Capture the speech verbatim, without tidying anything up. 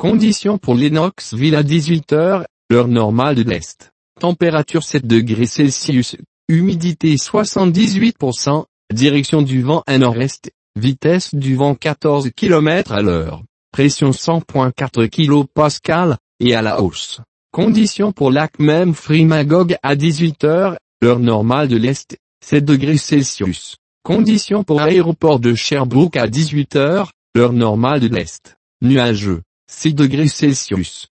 Conditions pour Lennoxville à dix-huit heures, l'heure normale de l'Est. Température sept degrés Celsius, humidité soixante-dix-huit pour cent, direction du vent à nord-est, vitesse du vent quatorze kilomètres à l'heure, pression cent virgule quatre kilopascales, et à la hausse. Conditions pour lac Memphrey Magog à dix-huit heures, l'heure normale de l'Est, sept degrés Celsius. Conditions pour aéroport de Sherbrooke à dix-huit heures, l'heure normale de l'Est, nuageux, six degrés Celsius.